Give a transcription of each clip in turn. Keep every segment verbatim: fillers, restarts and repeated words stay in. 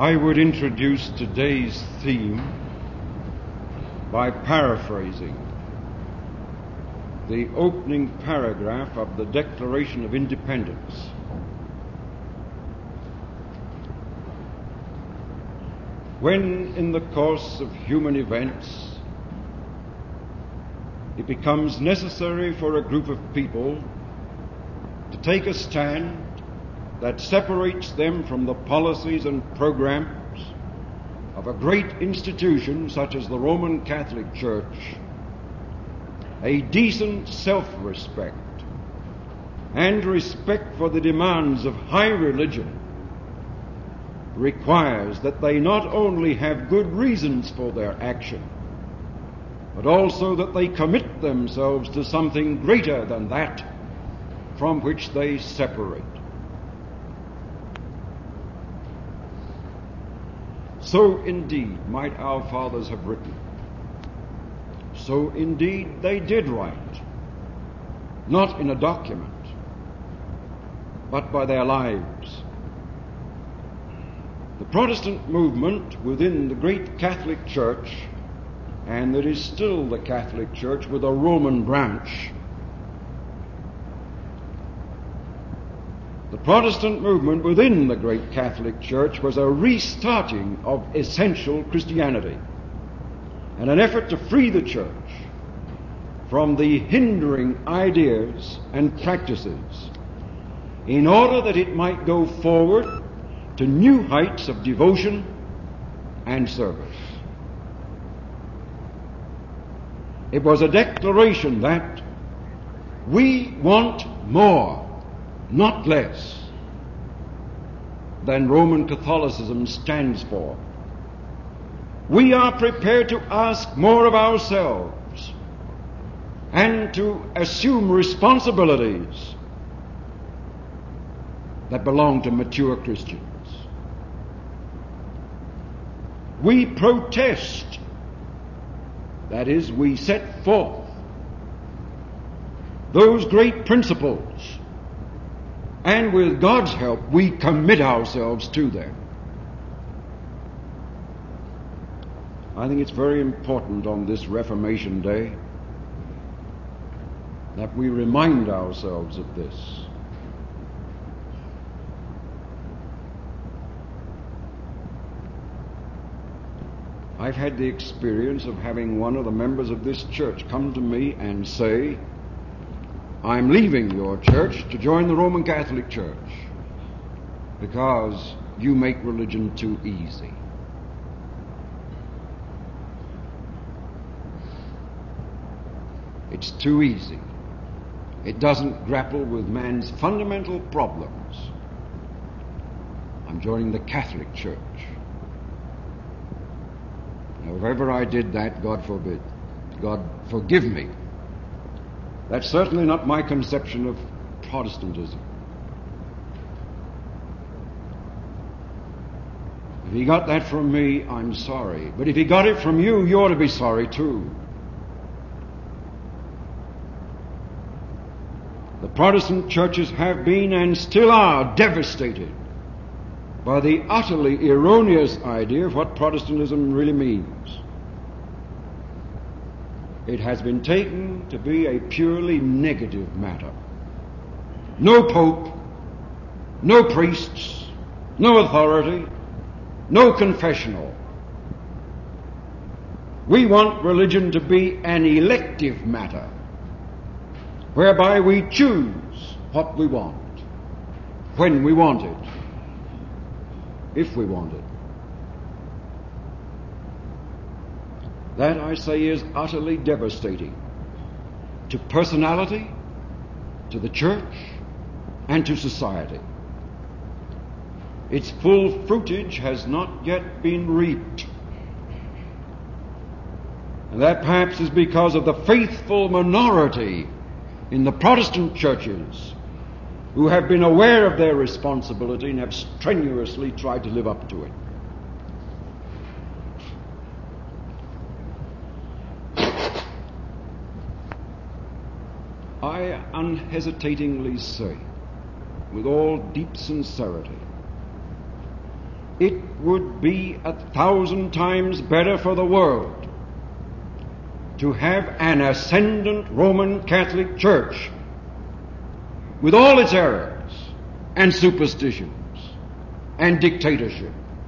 I would introduce today's theme by paraphrasing the opening paragraph of the Declaration of Independence. When, in the course of human events, it becomes necessary for a group of people to take a stand that separates them from the policies and programs of a great institution such as the Roman Catholic Church, a decent self-respect and respect for the demands of high religion requires that they not only have good reasons for their action, but also that they commit themselves to something greater than that from which they separate. So indeed might our fathers have written. So indeed they did write, not in a document, but by their lives. The Protestant movement within the great Catholic Church, and that is still the Catholic Church with a Roman branch, the Protestant movement within the great Catholic Church was a restarting of essential Christianity and an effort to free the Church from the hindering ideas and practices in order that it might go forward to new heights of devotion and service. It was a declaration that we want more, not less, than Roman Catholicism stands for. We are prepared to ask more of ourselves and to assume responsibilities that belong to mature Christians. We protest, that is, we set forth those great principles, and with God's help we commit ourselves to them. I think it's very important on this Reformation Day that we remind ourselves of this. I've had the experience of having one of the members of this church come to me and say, I'm leaving your church to join the Roman Catholic Church because you make religion too easy. It's too easy. It doesn't grapple with man's fundamental problems. I'm joining the Catholic Church. Now, if ever I did that, God forbid, God forgive me. That's certainly not my conception of Protestantism. If he got that from me, I'm sorry. But if he got it from you, you ought to be sorry too. The Protestant churches have been and still are devastated by the utterly erroneous idea of what Protestantism really means. It has been taken to be a purely negative matter. No pope, no priests, no authority, no confessional. We want religion to be an elective matter, whereby we choose what we want, when we want it, if we want it. That, I say, is utterly devastating to personality, to the church, and to society. Its full fruitage has not yet been reaped. And that perhaps is because of the faithful minority in the Protestant churches who have been aware of their responsibility and have strenuously tried to live up to it. I unhesitatingly say, with all deep sincerity, it would be a thousand times better for the world to have an ascendant Roman Catholic Church with all its errors and superstitions and dictatorship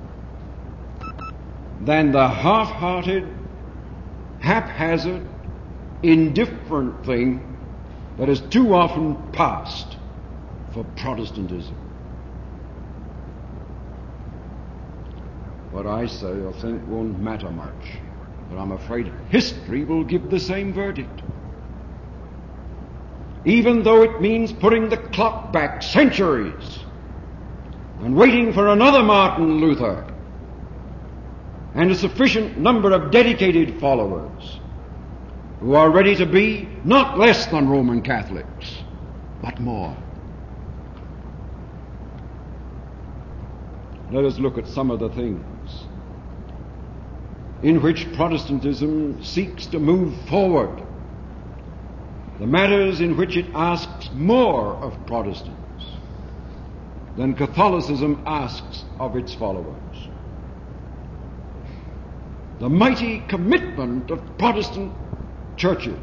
than the half-hearted, haphazard, indifferent thing that has too often passed for Protestantism. What I say or think won't matter much, but I'm afraid history will give the same verdict. Even though it means putting the clock back centuries and waiting for another Martin Luther and a sufficient number of dedicated followers who are ready to be not less than Roman Catholics, but more. Let us look at some of the things in which Protestantism seeks to move forward, the matters in which it asks more of Protestants than Catholicism asks of its followers. The mighty commitment of Protestant churches.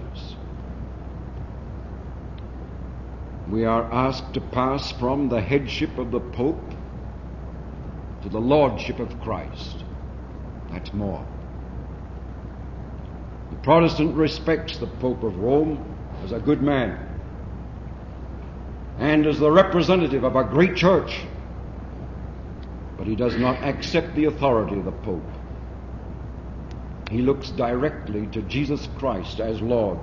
We are asked to pass from the headship of the Pope to the lordship of Christ. That's more. The Protestant respects the Pope of Rome as a good man and as the representative of a great church, but he does not accept the authority of the Pope. He looks directly to Jesus Christ as Lord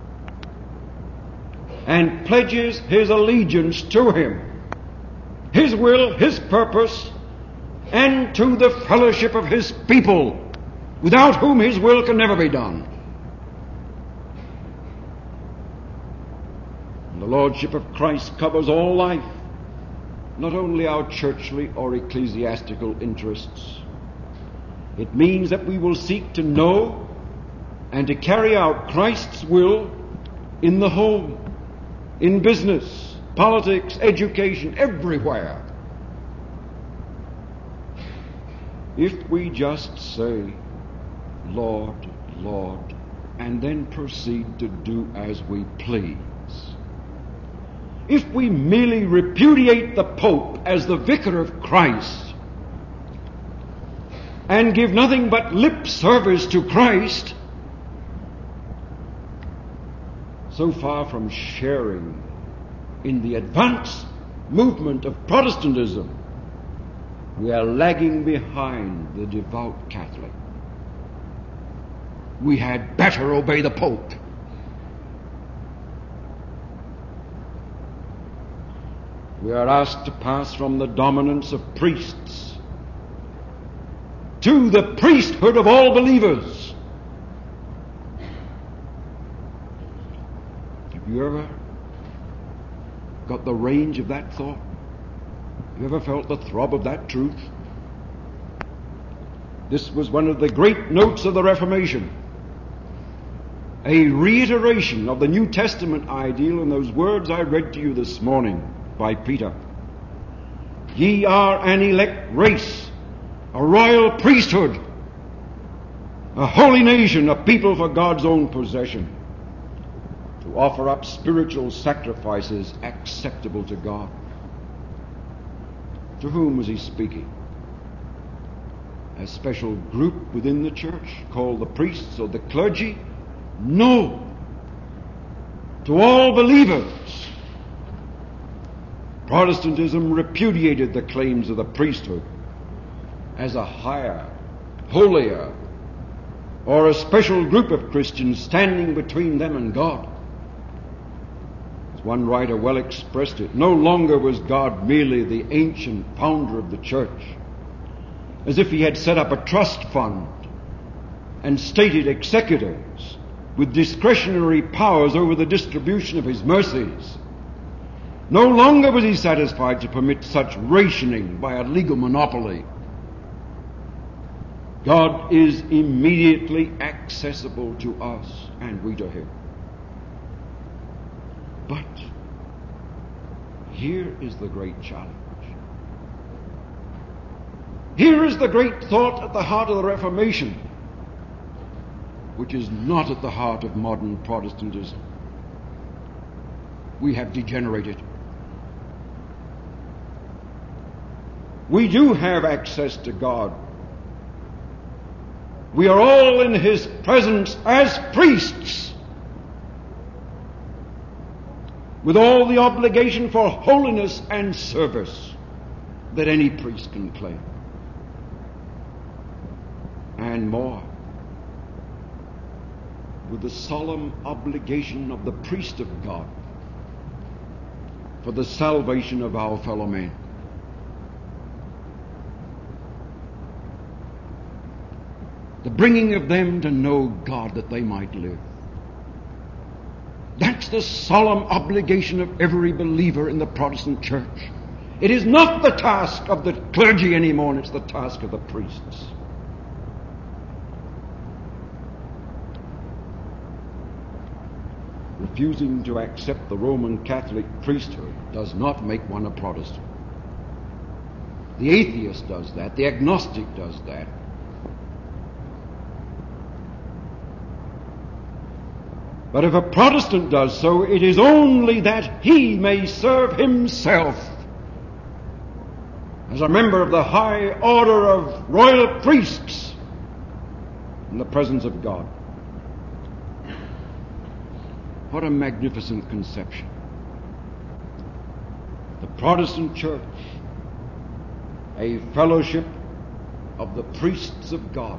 and pledges his allegiance to him, his will, his purpose, and to the fellowship of his people, without whom his will can never be done. And the Lordship of Christ covers all life, not only our churchly or ecclesiastical interests. It means that we will seek to know and to carry out Christ's will in the home, in business, politics, education, everywhere. If we just say, Lord, Lord, and then proceed to do as we please, if we merely repudiate the Pope as the vicar of Christ and give nothing but lip service to Christ, so far from sharing in the advance movement of Protestantism, we are lagging behind the devout Catholic. We had better obey the Pope. We are asked to pass from the dominance of priests to the priesthood of all believers. Have you ever got the range of that thought? Have you ever felt the throb of that truth? This was one of the great notes of the Reformation, a reiteration of the New Testament ideal in those words I read to you this morning by Peter. Ye are an elect race, a royal priesthood, a holy nation, a people for God's own possession, to offer up spiritual sacrifices acceptable to God. To whom was he speaking? A special group within the church called the priests or the clergy? No. To all believers. Protestantism repudiated the claims of the priesthood as a higher, holier, or a special group of Christians standing between them and God. As one writer well expressed it, no longer was God merely the ancient founder of the church, as if he had set up a trust fund and stated executors with discretionary powers over the distribution of his mercies. No longer was he satisfied to permit such rationing by a legal monopoly. God is immediately accessible to us, and we to him. But here is the great challenge. Here is the great thought at the heart of the Reformation, which is not at the heart of modern Protestantism. We have degenerated. We do have access to God. We are all in His presence as priests, with all the obligation for holiness and service that any priest can claim. And more, with the solemn obligation of the priest of God for the salvation of our fellow men. The bringing of them to know God that they might live. That's the solemn obligation of every believer in the Protestant church. It is not the task of the clergy anymore, it's the task of the priests. Refusing to accept the Roman Catholic priesthood does not make one a Protestant. The atheist does that, the agnostic does that. But if a Protestant does so, it is only that he may serve himself as a member of the high order of royal priests in the presence of God. What a magnificent conception. The Protestant church, a fellowship of the priests of God,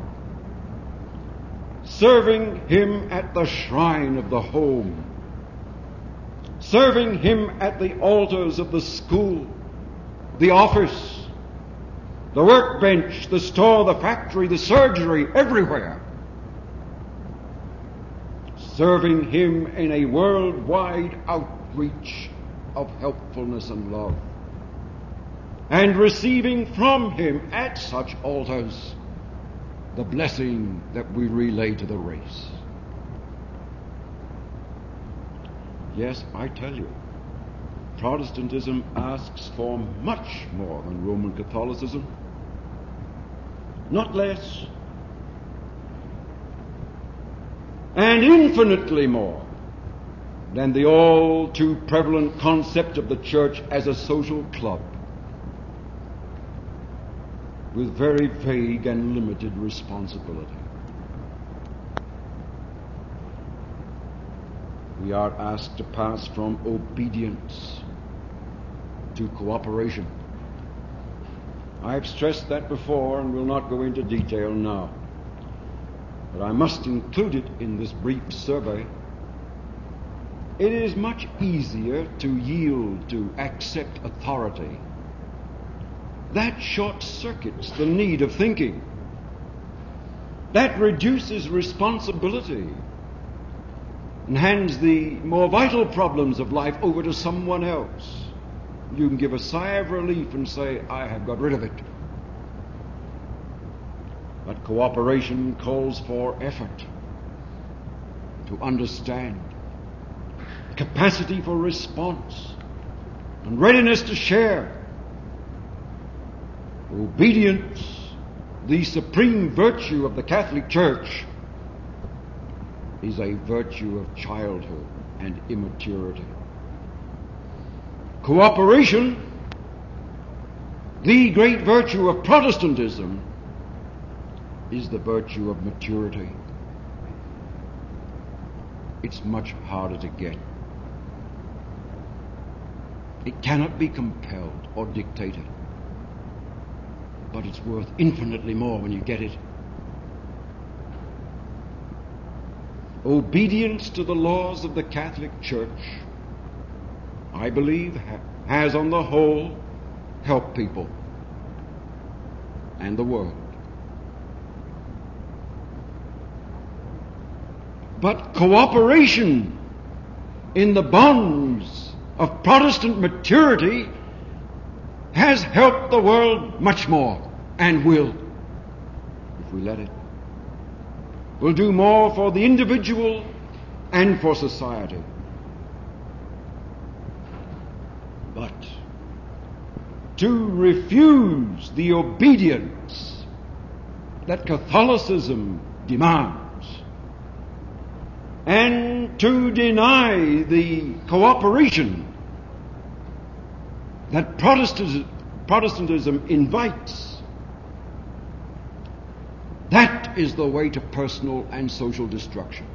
serving Him at the shrine of the home, serving Him at the altars of the school, the office, the workbench, the store, the factory, the surgery, everywhere. Serving Him in a worldwide outreach of helpfulness and love, and receiving from Him at such altars the blessing that we relay to the race. Yes, I tell you, Protestantism asks for much more than Roman Catholicism, not less, and infinitely more than the all too prevalent concept of the church as a social club with very vague and limited responsibility. We are asked to pass from obedience to cooperation. I've stressed that before and will not go into detail now. But I must include it in this brief survey. It is much easier to yield, to accept authority. That short-circuits the need of thinking. That reduces responsibility and hands the more vital problems of life over to someone else. You can give a sigh of relief and say, I have got rid of it. But cooperation calls for effort to understand, capacity for response, and readiness to share. Obedience, the supreme virtue of the Catholic Church, is a virtue of childhood and immaturity. Cooperation, the great virtue of Protestantism, is the virtue of maturity. It's much harder to get. It cannot be compelled or dictated, but it's worth infinitely more when you get it. Obedience to the laws of the Catholic Church, I believe, ha- has on the whole helped people and the world. But cooperation in the bonds of Protestant maturity has helped the world much more, and will, if we let it. Will do more for the individual and for society. But to refuse the obedience that Catholicism demands, and to deny the cooperation that Protestantism invites, that is the way to personal and social destruction.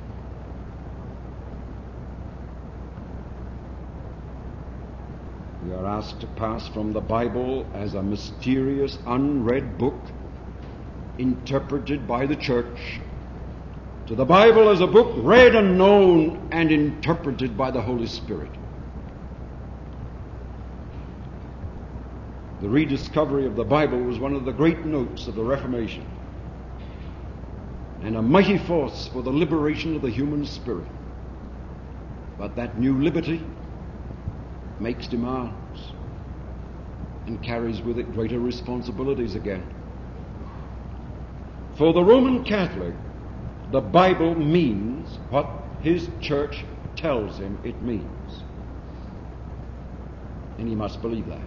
We are asked to pass from the Bible as a mysterious, unread book interpreted by the church to the Bible as a book read and known and interpreted by the Holy Spirit. The rediscovery of the Bible was one of the great notes of the Reformation, and a mighty force for the liberation of the human spirit. But that new liberty makes demands and carries with it greater responsibilities again. For the Roman Catholic, the Bible means what his church tells him it means. And he must believe that,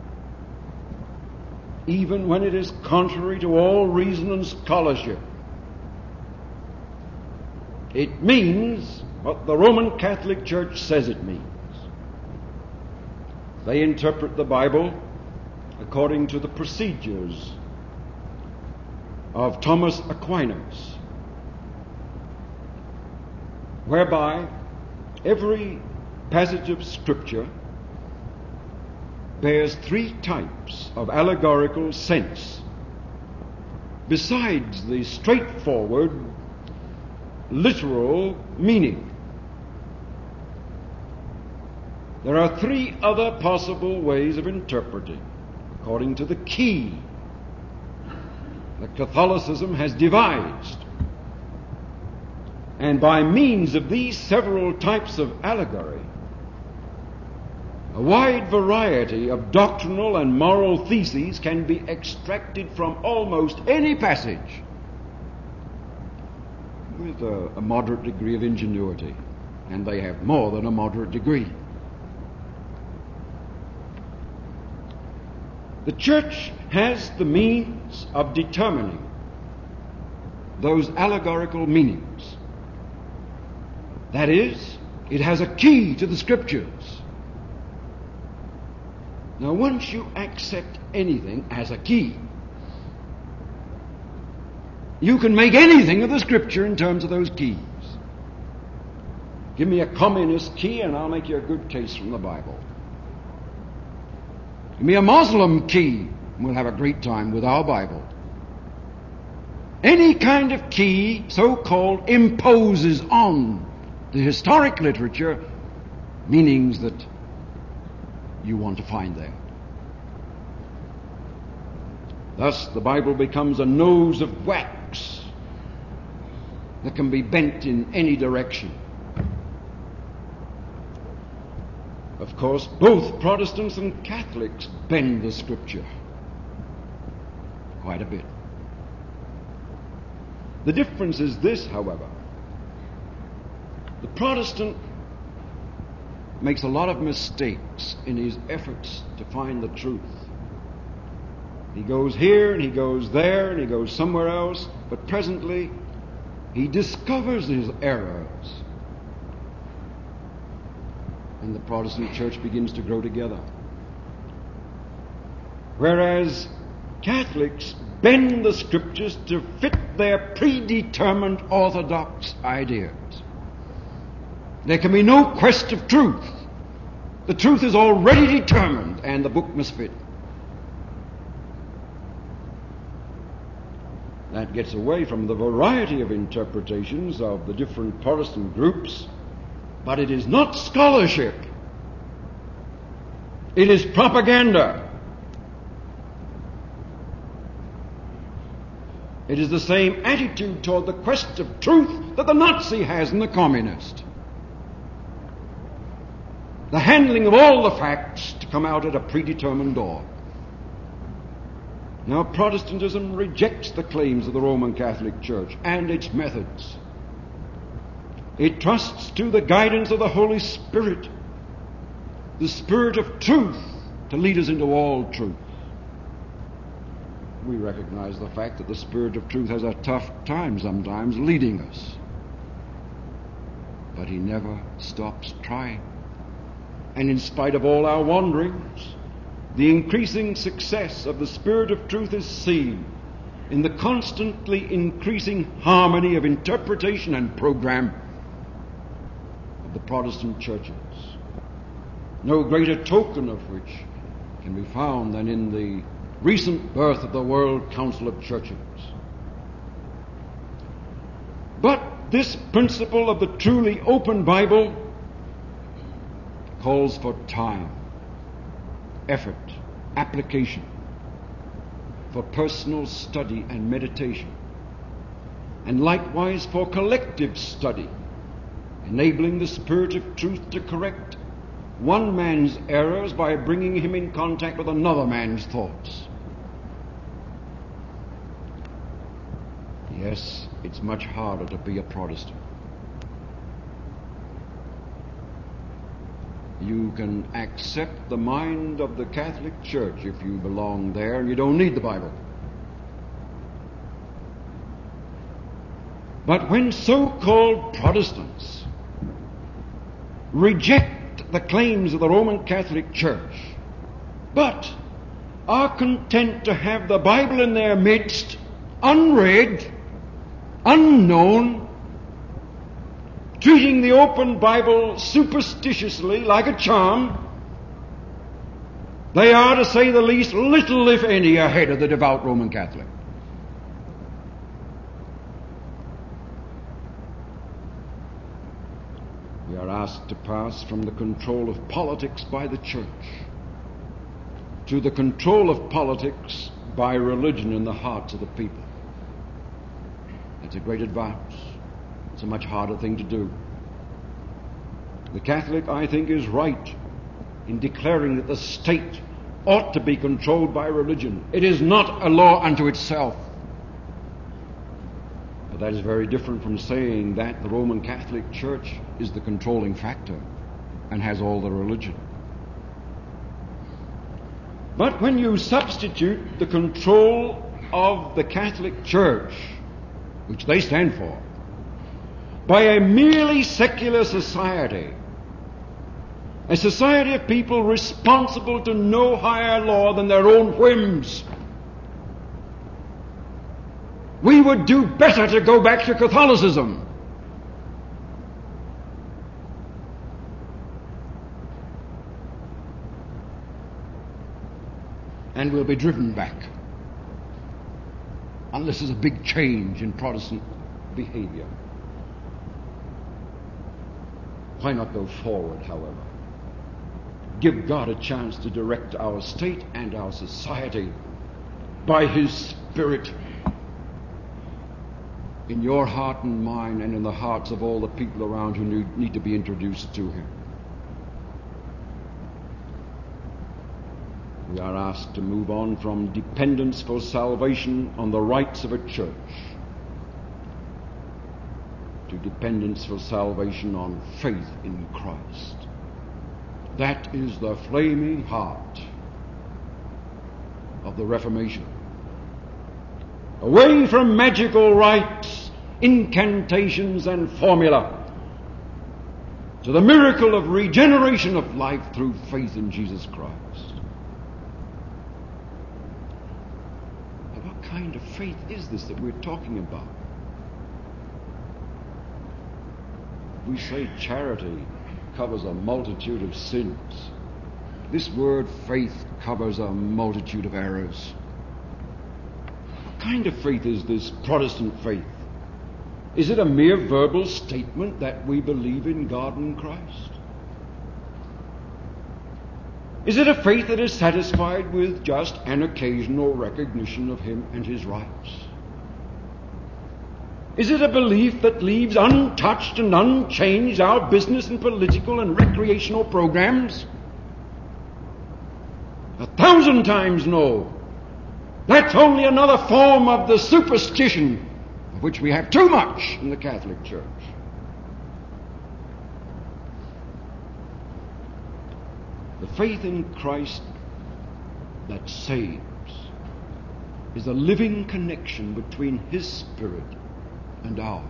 even when it is contrary to all reason and scholarship. It means what the Roman Catholic Church says it means. They interpret the Bible according to the procedures of Thomas Aquinas, whereby every passage of Scripture bears three types of allegorical sense, besides the straightforward literal meaning. There are three other possible ways of interpreting, according to the key that Catholicism has devised. And by means of these several types of allegory, a wide variety of doctrinal and moral theses can be extracted from almost any passage with a, a moderate degree of ingenuity, and they have more than a moderate degree. The Church has the means of determining those allegorical meanings. That is, it has a key to the Scriptures. Now, once you accept anything as a key, you can make anything of the Scripture in terms of those keys. Give me a communist key and I'll make you a good case from the Bible. Give me a Muslim key and we'll have a great time with our Bible. Any kind of key, so-called, imposes on the historic literature meanings that you want to find there. Thus, the Bible becomes a nose of wax that can be bent in any direction. Of course, both Protestants and Catholics bend the Scripture quite a bit. The difference is this, however. The Protestant makes a lot of mistakes in his efforts to find the truth. He goes here and he goes there and he goes somewhere else, but presently he discovers his errors. And the Protestant church begins to grow together. Whereas Catholics bend the Scriptures to fit their predetermined orthodox ideas. There can be no quest of truth. The truth is already determined, and the book must fit. That gets away from the variety of interpretations of the different Protestant groups, but it is not scholarship. It is propaganda. It is the same attitude toward the quest of truth that the Nazi has and the communist. The handling of all the facts to come out at a predetermined door. Now, Protestantism rejects the claims of the Roman Catholic Church and its methods. It trusts to the guidance of the Holy Spirit, the Spirit of truth, to lead us into all truth. we recognize the fact that the Spirit of truth has a tough time sometimes leading us. But he never stops trying. And in spite of all our wanderings, the increasing success of the Spirit of truth is seen in the constantly increasing harmony of interpretation and program of the Protestant churches. No greater token of which can be found than in the recent birth of the World Council of Churches. But this principle of the truly open Bible calls for time, effort, application, for personal study and meditation, and likewise for collective study, enabling the Spirit of truth to correct one man's errors by bringing him in contact with another man's thoughts. Yes, it's much harder to be a Protestant. You can accept the mind of the Catholic Church if you belong there, and you don't need the Bible. But when so-called Protestants reject the claims of the Roman Catholic Church, but are content to have the Bible in their midst, unread, unknown, treating the open Bible superstitiously like a charm, they are, to say the least, little if any ahead of the devout Roman Catholic. We are asked to pass from the control of politics by the church to the control of politics by religion in the hearts of the people. That's a great advance. It's a much harder thing to do. The Catholic, I think, is right in declaring that the state ought to be controlled by religion. It is not a law unto itself. But that is very different from saying that the Roman Catholic Church is the controlling factor and has all the religion. But when you substitute the control of the Catholic Church, which they stand for, by a merely secular society, a society of people responsible to no higher law than their own whims, we would do better to go back to Catholicism. And we'll be driven back unless there's a big change in Protestant behavior. Why not go forward, however? Give God a chance to direct our state and our society by His Spirit in your heart and mine and in the hearts of all the people around who need to be introduced to Him. We are asked to move on from dependence for salvation on the rights of a church to dependence for salvation on faith in Christ. That is the flaming heart of the Reformation. Away from magical rites, incantations, and formula to the miracle of regeneration of life through faith in Jesus Christ. Now, what kind of faith is this that we're talking about? We say charity covers a multitude of sins. This word faith covers a multitude of errors. What kind of faith is this Protestant faith? Is it a mere verbal statement that we believe in God and Christ? Is it a faith that is satisfied with just an occasional recognition of Him and His rights? Is it a belief that leaves untouched and unchanged our business and political and recreational programs? A thousand times no. That's only another form of the superstition of which we have too much in the Catholic Church. The faith in Christ that saves is a living connection between His Spirit and ours,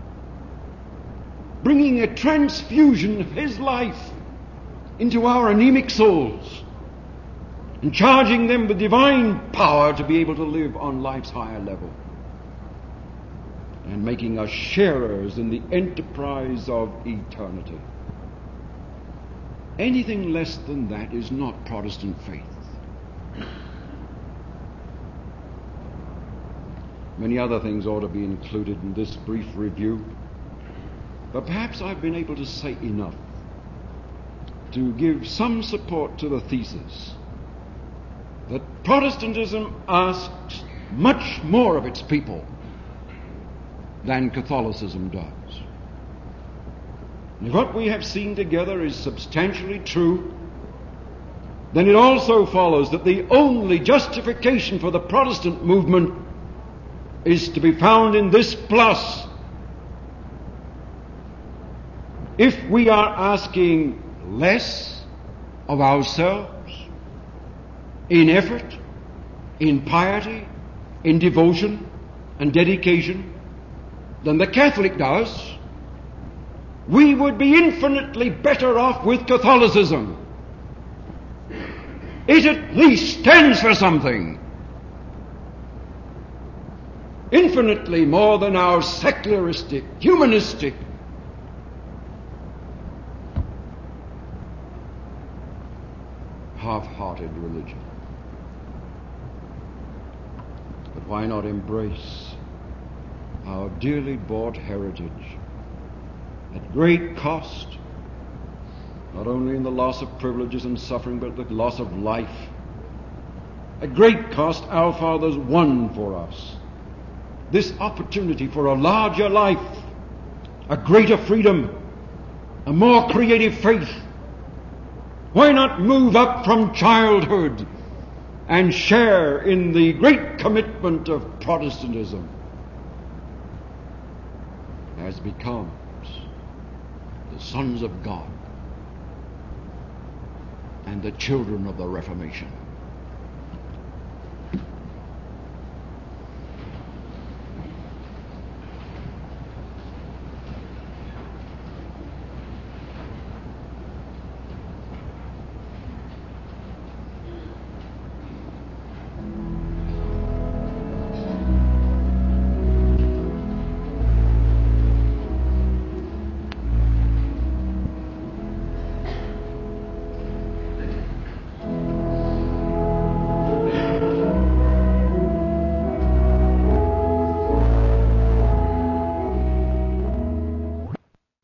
bringing a transfusion of His life into our anemic souls and charging them with divine power to be able to live on life's higher level, and making us sharers in the enterprise of eternity. Anything less than that is not Protestant faith. Many other things ought to be included in this brief review, but perhaps I've been able to say enough to give some support to the thesis that Protestantism asks much more of its people than Catholicism does. And if what we have seen together is substantially true, then it also follows that the only justification for the Protestant movement is to be found in this plus. If we are asking less of ourselves in effort, in piety, in devotion and dedication than the Catholic does, we would be infinitely better off with Catholicism. It at least stands for something. Infinitely more than our secularistic, humanistic, half-hearted religion. But why not embrace our dearly bought heritage at great cost, not only in the loss of privileges and suffering, but the loss of life? At great cost, our fathers won for us this opportunity for a larger life, a greater freedom, a more creative faith. Why not move up from childhood and share in the great commitment of Protestantism as becomes the sons of God and the children of the Reformation?